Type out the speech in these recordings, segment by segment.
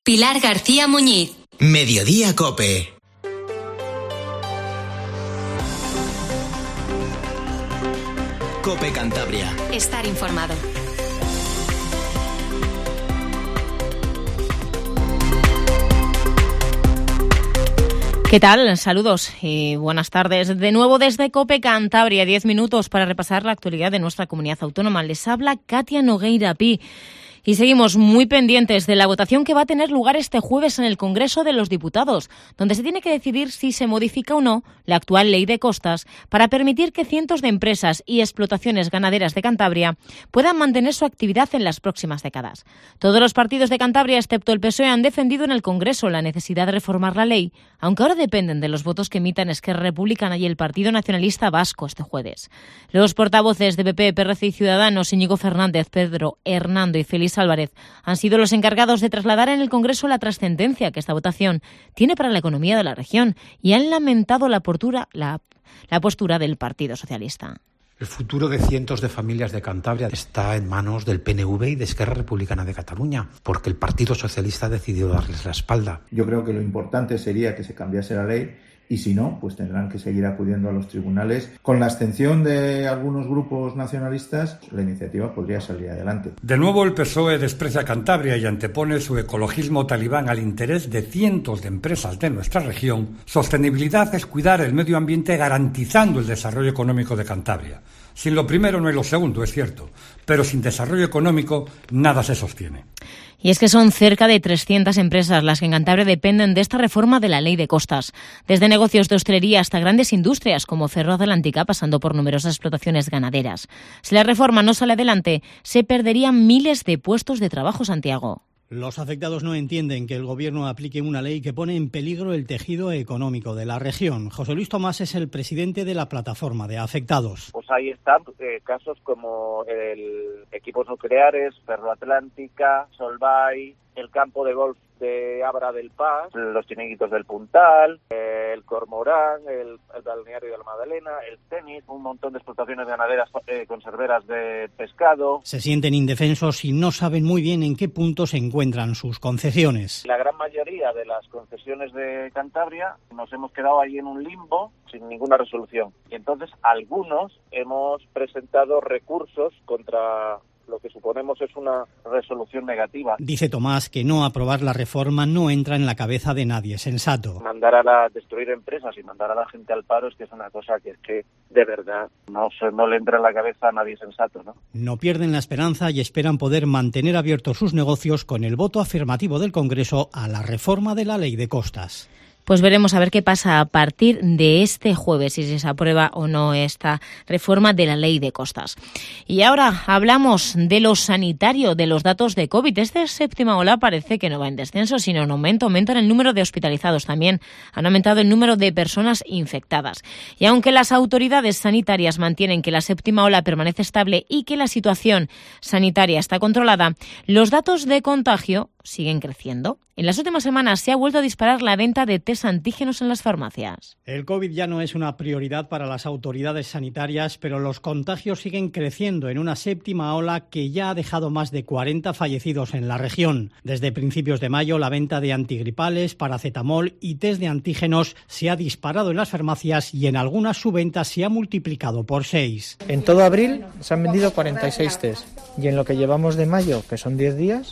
Pilar García Muñiz. Mediodía COPE. COPE Cantabria. Estar informado. ¿Qué tal? Saludos y buenas tardes. De nuevo desde COPE Cantabria, 10 minutos para repasar la actualidad de nuestra comunidad autónoma. Les habla Katia Nogueira Pi. Y seguimos muy pendientes de la votación que va a tener lugar este jueves en el Congreso de los Diputados, donde se tiene que decidir si se modifica o no la actual ley de costas para permitir que cientos de empresas y explotaciones ganaderas de Cantabria puedan mantener su actividad en las próximas décadas. Todos los partidos de Cantabria, excepto el PSOE, han defendido en el Congreso la necesidad de reformar la ley, aunque ahora dependen de los votos que emitan Esquerra Republicana y el Partido Nacionalista Vasco este jueves. Los portavoces de PP, PRC y Ciudadanos, Íñigo Fernández, Pedro Hernando y Félix Álvarez, han sido los encargados de trasladar en el Congreso la trascendencia que esta votación tiene para la economía de la región y han lamentado la postura del Partido Socialista. El futuro de cientos de familias de Cantabria está en manos del PNV y de Esquerra Republicana de Cataluña, porque el Partido Socialista ha decidido darles la espalda. Yo creo que lo importante sería que se cambiase la ley y si no, pues tendrán que seguir acudiendo a los tribunales. Con la abstención de algunos grupos nacionalistas, la iniciativa podría salir adelante. De nuevo el PSOE desprecia Cantabria y antepone su ecologismo talibán al interés de cientos de empresas de nuestra región. Sostenibilidad es cuidar el medio ambiente garantizando el desarrollo económico de Cantabria. Sin lo primero no hay lo segundo, es cierto, pero sin desarrollo económico nada se sostiene. Y es que son cerca de 300 empresas las que en Cantabria dependen de esta reforma de la ley de costas. Desde negocios de hostelería hasta grandes industrias como Ferroatlántica, pasando por numerosas explotaciones ganaderas. Si la reforma no sale adelante, se perderían miles de puestos de trabajo, Santiago. Los afectados no entienden que el Gobierno aplique una ley que pone en peligro el tejido económico de la región. José Luis Tomás es el presidente de la plataforma de afectados. Pues ahí están casos como el Equipos Nucleares, Ferroatlántica, Solvay, el campo de golf de Abra del Paz, los chiringuitos del Puntal, el Cormorán, el balneario de la Magdalena, el tenis, un montón de explotaciones ganaderas conserveras de pescado. Se sienten indefensos y no saben muy bien en qué punto se encuentran sus concesiones. La gran mayoría de las concesiones de Cantabria nos hemos quedado ahí en un limbo sin ninguna resolución. Y entonces algunos hemos presentado recursos contra lo que suponemos es una resolución negativa. Dice Tomás que no aprobar la reforma no entra en la cabeza de nadie sensato. Mandar a destruir empresas y mandar a la gente al paro es que es una cosa que de verdad no le entra en la cabeza a nadie sensato, ¿no? No pierden la esperanza y esperan poder mantener abiertos sus negocios con el voto afirmativo del Congreso a la reforma de la ley de costas. Pues veremos a ver qué pasa a partir de este jueves, si se aprueba o no esta reforma de la ley de costas. Y ahora hablamos de lo sanitario, de los datos de COVID. Esta séptima ola parece que no va en descenso, sino en aumento. Aumentan el número de hospitalizados también. Han aumentado el número de personas infectadas. Y aunque las autoridades sanitarias mantienen que la séptima ola permanece estable y que la situación sanitaria está controlada, los datos de contagio siguen creciendo. En las últimas semanas se ha vuelto a disparar la venta de test antígenos en las farmacias. El COVID ya no es una prioridad para las autoridades sanitarias, pero los contagios siguen creciendo en una séptima ola que ya ha dejado más de 40 fallecidos en la región. Desde principios de mayo, la venta de antigripales, paracetamol y test de antígenos se ha disparado en las farmacias y en algunas su venta se ha multiplicado por 6. En todo abril se han vendido 46 test y en lo que llevamos de mayo, que son 10 días,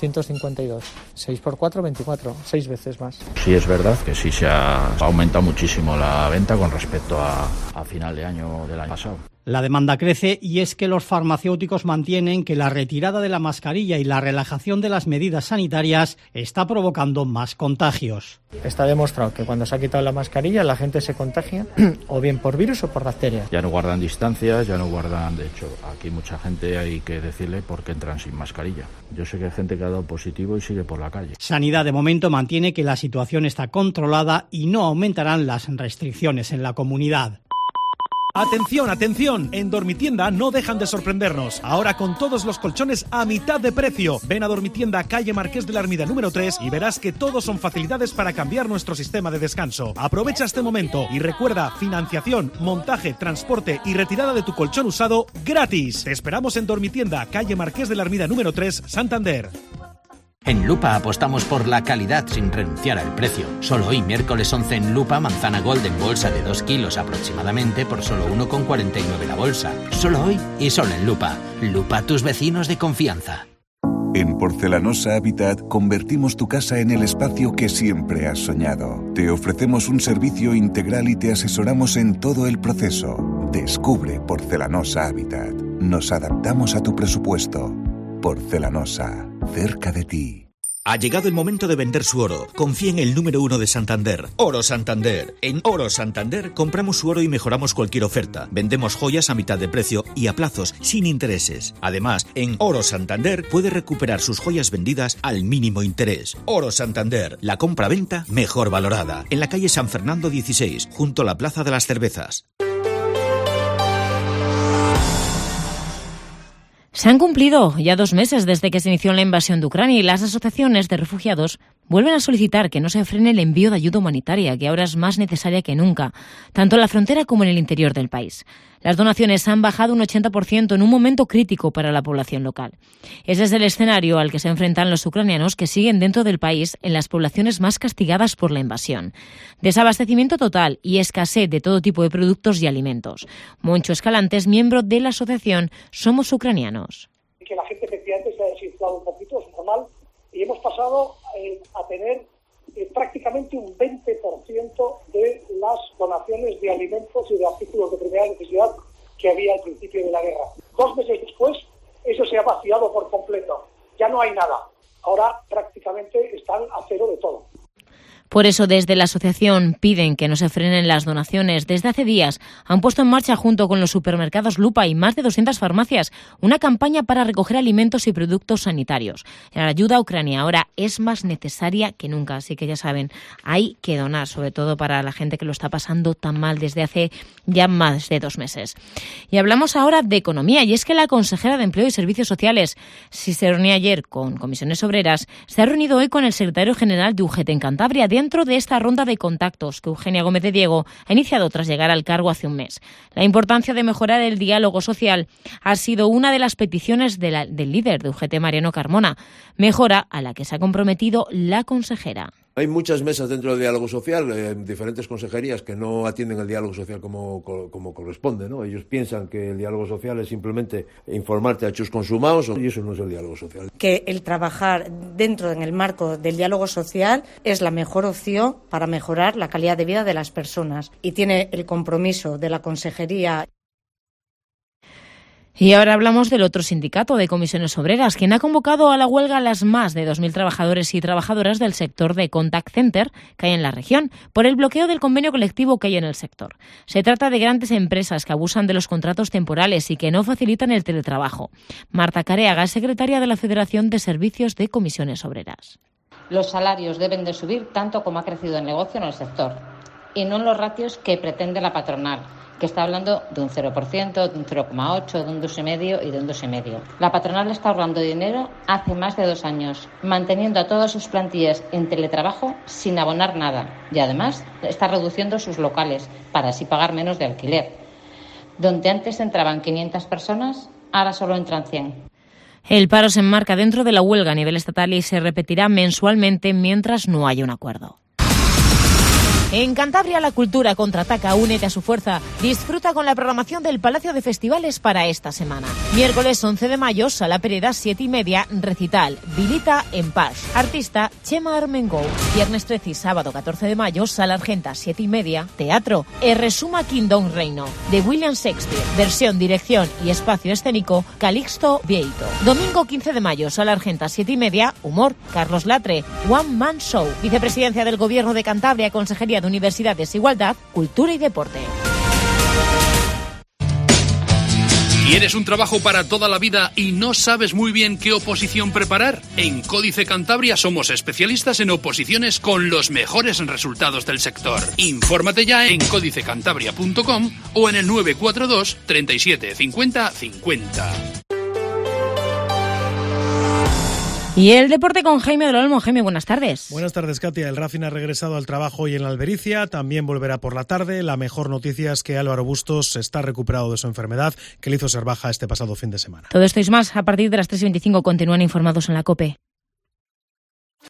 252. 6 por 4, 24, 6 veces más. Sí, es verdad que sí se ha aumentado muchísimo la venta con respecto a final de año del año pasado. La demanda crece y es que los farmacéuticos mantienen que la retirada de la mascarilla y la relajación de las medidas sanitarias está provocando más contagios. Está demostrado que cuando se ha quitado la mascarilla la gente se contagia o bien por virus o por bacterias. Ya no guardan distancias, ya no guardan, de hecho, aquí mucha gente hay que decirle por qué entran sin mascarilla. Yo sé que hay gente que ha dado positivo y sigue por la calle. Sanidad de momento mantiene que la situación está controlada y no aumentarán las restricciones en la comunidad. ¡Atención, atención! En Dormitienda no dejan de sorprendernos. Ahora con todos los colchones a mitad de precio. Ven a Dormitienda, calle Marqués de la Ermida número 3 y verás que todos son facilidades para cambiar nuestro sistema de descanso. Aprovecha este momento y recuerda, financiación, montaje, transporte y retirada de tu colchón usado gratis. Te esperamos en Dormitienda, calle Marqués de la Ermida número 3, Santander. En Lupa apostamos por la calidad sin renunciar al precio. Solo hoy, miércoles 11 en Lupa, manzana Gold en bolsa de 2 kilos aproximadamente por solo 1,49 la bolsa. Solo hoy y solo en Lupa. Lupa, tus vecinos de confianza. En Porcelanosa Habitat convertimos tu casa en el espacio que siempre has soñado. Te ofrecemos un servicio integral y te asesoramos en todo el proceso. Descubre Porcelanosa Habitat. Nos adaptamos a tu presupuesto. Porcelanosa, cerca de ti. Ha llegado el momento de vender su oro. Confía en el número 1 de Santander. Oro Santander. En Oro Santander compramos su oro y mejoramos cualquier oferta. Vendemos joyas a mitad de precio y a plazos sin intereses. Además, en Oro Santander puede recuperar sus joyas vendidas al mínimo interés. Oro Santander. La compra-venta mejor valorada. En la calle San Fernando 16, junto a la Plaza de las Cervezas. Se han cumplido ya 2 meses desde que se inició la invasión de Ucrania y las asociaciones de refugiados vuelven a solicitar que no se frene el envío de ayuda humanitaria, que ahora es más necesaria que nunca, tanto en la frontera como en el interior del país. Las donaciones han bajado un 80% en un momento crítico para la población local. Ese es el escenario al que se enfrentan los ucranianos que siguen dentro del país en las poblaciones más castigadas por la invasión. Desabastecimiento total y escasez de todo tipo de productos y alimentos. Moncho Escalante es miembro de la asociación Somos Ucranianos. Que la gente efectivamente se ha desinflado un poquito, es normal, y hemos pasado a tener prácticamente un 20% de las donaciones de alimentos y de artículos de primera necesidad que había al principio de la guerra. 2 meses después, eso se ha vaciado por completo. Ya no hay nada. Ahora prácticamente están a cero de todo. Por eso, desde la asociación piden que no se frenen las donaciones. Desde hace días han puesto en marcha, junto con los supermercados Lupa y más de 200 farmacias, una campaña para recoger alimentos y productos sanitarios. La ayuda a Ucrania ahora es más necesaria que nunca, así que ya saben, hay que donar, sobre todo para la gente que lo está pasando tan mal desde hace ya más de 2 meses. Y hablamos ahora de economía, y es que la consejera de Empleo y Servicios Sociales, si se reunió ayer con comisiones obreras, se ha reunido hoy con el secretario general de UGT en Cantabria, dentro de esta ronda de contactos que Eugenia Gómez de Diego ha iniciado tras llegar al cargo hace un mes. La importancia de mejorar el diálogo social ha sido una de las peticiones del líder de UGT, Mariano Carmona, mejora a la que se ha comprometido la consejera. Hay muchas mesas dentro del diálogo social, diferentes consejerías que no atienden el diálogo social como corresponde, ¿no? Ellos piensan que el diálogo social es simplemente informarte a chus consumados, y eso no es el diálogo social. Que el trabajar dentro, en el marco del diálogo social, es la mejor opción para mejorar la calidad de vida de las personas, y tiene el compromiso de la consejería. Y ahora hablamos del otro sindicato de comisiones obreras, quien ha convocado a la huelga a las más de 2.000 trabajadores y trabajadoras del sector de contact center que hay en la región, por el bloqueo del convenio colectivo que hay en el sector. Se trata de grandes empresas que abusan de los contratos temporales y que no facilitan el teletrabajo. Marta Careaga es secretaria de la Federación de Servicios de Comisiones Obreras. Los salarios deben de subir tanto como ha crecido el negocio en el sector, y no en los ratios que pretende la patronal, que está hablando de un 0%, de un 0,8%, de un 2,5% y de un 2,5%. La patronal está ahorrando dinero hace más de 2 años, manteniendo a todas sus plantillas en teletrabajo sin abonar nada, y además está reduciendo sus locales para así pagar menos de alquiler. Donde antes entraban 500 personas, ahora solo entran 100. El paro se enmarca dentro de la huelga a nivel estatal y se repetirá mensualmente mientras no haya un acuerdo. En Cantabria la cultura contraataca, únete a su fuerza. Disfruta con la programación del Palacio de Festivales para esta semana. Miércoles 11 de mayo, Sala Pereda, 7:30, recital, Vilita en Paz. Artista, Chema Armengou. Viernes 13 y sábado 14 de mayo, Sala Argenta, 7:30, teatro, Resuma Kingdom Reino, de William Shakespeare. Versión, dirección y espacio escénico, Calixto Vieito. Domingo 15 de mayo, Sala Argenta, 7:30, humor, Carlos Latre, One Man Show. Vicepresidencia del Gobierno de Cantabria, Consejería de Universidades, Igualdad, Cultura y Deporte. ¿Quieres un trabajo para toda la vida y no sabes muy bien qué oposición preparar? En Códice Cantabria somos especialistas en oposiciones con los mejores resultados del sector. Infórmate ya en códicecantabria.com o en el 942 37 50 50. Y el deporte con Jaime del Olmo. Jaime, buenas tardes. Buenas tardes, Katia. El Racing ha regresado al trabajo hoy en la Albericia. También volverá por la tarde. La mejor noticia es que Álvaro Bustos está recuperado de su enfermedad, que le hizo ser baja este pasado fin de semana. Todo esto y más a partir de las 3:25. Continúan informados en la COPE.